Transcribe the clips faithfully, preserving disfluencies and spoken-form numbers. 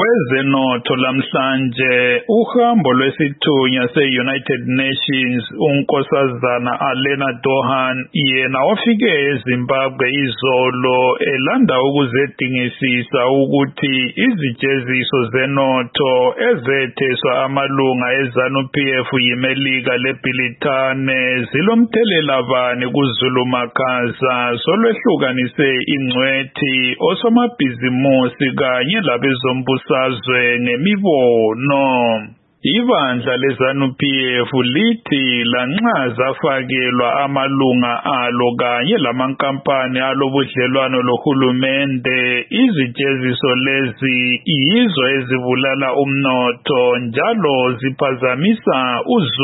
Kwezenotho lamhlanje uhambo lwesithunywa se-United Nations unkosazana Alena Dohan yena wafike eZimbabwe izolo elanda ukuzedingisisa ukuthi izijeziso zenotho ezetheswa amalunga eZanu-P F yimelika leBhilitane zilomthelela bani kuZulu-Makhaza solwehlukanise ingcwethi osomabhizimusi kanye labezombusazwe ngemibono. Ibandla leZanu-P F lithi lanxa zafakelwa amalunga alo kanye lamankampani alobudlelwano lohulumende, izijeziso lezi yizo ezibulala umnotho njalo ziphazamisa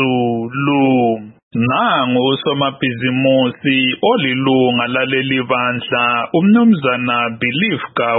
uZulu. Nangu usomabhizimusi olilunga laleli bandla umnumzana Belief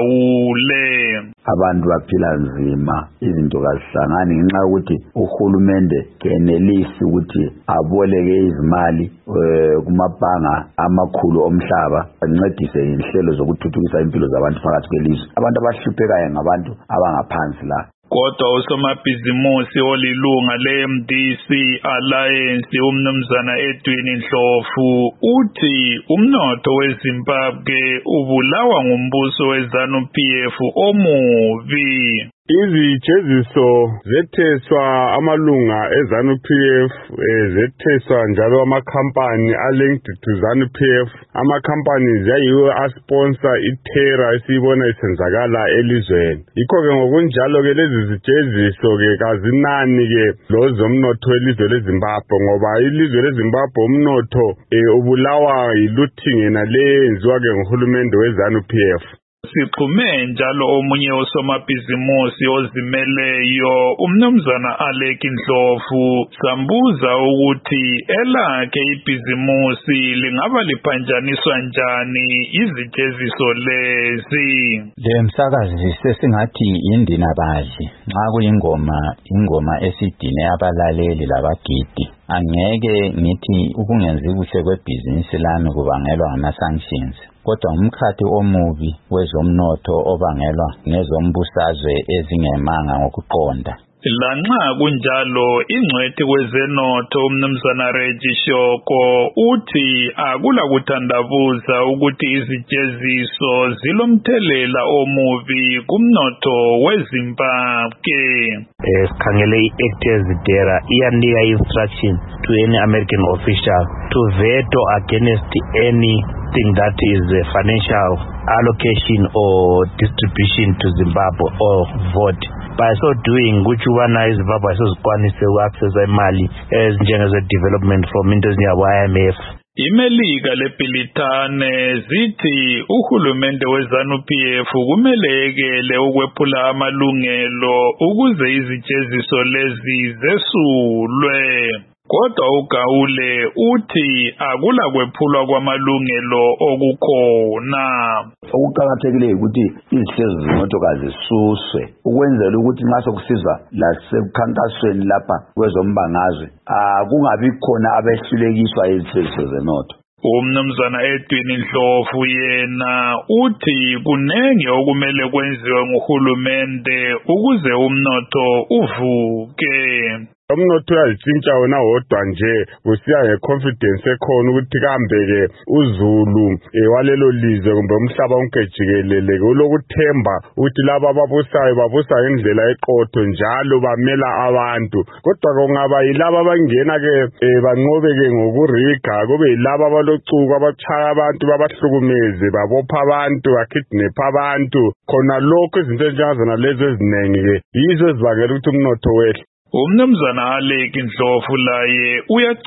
Gawule. Abantu baphila nzima, izinto kazihlangani ngenxa yokuthi uhulumende kenelisi ukuthi aboleke izimali kumabhanga amakhulu omhlaba ancedise inhlelo zokuthuthukisa impilo zabantu phakathi kwelizwe. Abantu abahluphekayo ngabantu abangaphansi la. Kodwa usomabhizimusi olilunga le-M D C Alliance umnumzana Edwin Ndlovu uthi umnotho weZimbabwe ubulawa ngumbuso weZanu-P F omubi. Izijeziso zetheswa amalunga eZanu-P F, zetheswa njalo amakhampani alinked to ZANU-P F. Amakhampani yayiwo asponsor ithera esiyibona isenzakala elizweni. Yikho-ke ngokunjalo ke lezi zijeziso-ke kazinani ke lozomnotho welizwe leZimbabwe, ngoba ilizwe leZimbabwe umnotho ubulawa yilooting yena le yenziwa-ke nguhulumende weZanu-P F. Sixhume njalo omunye osomabhizimusi ozimeleyo umnumzana Alec Ndlovu sambuza ukuthi elakhe ibhizimusi lingaba liphanjaniswa njani izijeziso lezi. Le msakazi sesingathi indinabadli nxa kuyingoma ingoma esidine abalaleli labagidi. Angeke ngithi ukungenzi kuhle kwebhizinisi lami kubangelwa ngama-sanctions, kodwa umkhathi omubi wezomnotho obangelwa ngezombusazwe ezingemanga ngokuqonda. Lanxa kunjalo ingcwethi kwezenotho umnumzana Reggie Shoko uthi akula kuthandabuza ukuthi izijeziso zilomthelela omubi kumnotho weZimbabwe. Sikhangele i-act ezidera iyanika instruction to any American official to veto against anything that is a financial allocation or distribution to Zimbabwe or vote. By so doing, which one is Zimbabwe sozikwanise uaccess imali ezinjenge development from into ezinjengabo-I M F. Imelika leBhilitane zithi uhulumende weZanu-P F kumele ekele ukwephula amalungelo ukuze izijeziso lezi zesulwe. Kodwa uGawule uthi akula kwephulwa kwamalungelo okukhona. Okuqakathekile ukuthi izihlelo zenotho kazisuswe ukwenzela ukuthi nxa sokusizwa lasekukhankasweni lapha kwezombangazwe kungabi khona abehlulekiswa izijeziso zenotho. Umnumzana Edwin Ndlovu yena uthi kunenge okumele kwenziwe nguhulumende ukuze umnotho uvuke. Umnotho uyazitshintsha wona wodwa nje kusiya ngeconfidence ekhona ukuthi kambe-ke uZulu walelo lizwe kumbe umhlaba wonke jikelele ulokuthemba ukuthi laba ababusayo babusa ngendlela eqotho njalo bamela abantu. Kodwa kungaba yilaba abangena-ke banqobe-ke ngokuriga, kube yilaba abalocuku abachaya abantu babahlukumeze babopha abantu bakidnapha abantu, khona lokho izinto ezinjengazona lezo eziningi-ke yizo ezibangela ukuthi umnotho wehle. Umnumzana Alec Ndlovu laye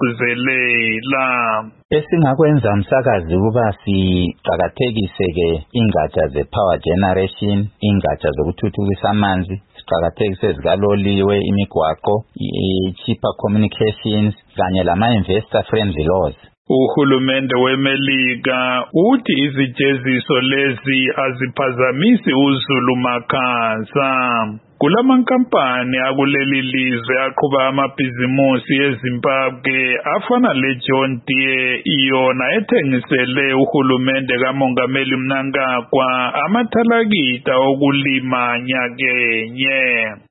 uyagcizelela. Esingakwenza msakazi kuba siqakathekise-ke ingatsha ze-power generation, ingatsha zokuthuthukisa amanzi, siqakathekise zikaloliwe, imigwaqo, i-cheaper communications kanye lama-investor friendly laws. Uhulumende weMelika uthi izijeziso lezi aziphazamisi uZulu makhaza. Kulamankampani akuleli lizwe aqhuba amabhizimusi eZimbabwe afana leJohn Deere iyona ethengisele uhulumende kaMongameli Mnangagwa amathalakita okulima nyakenye.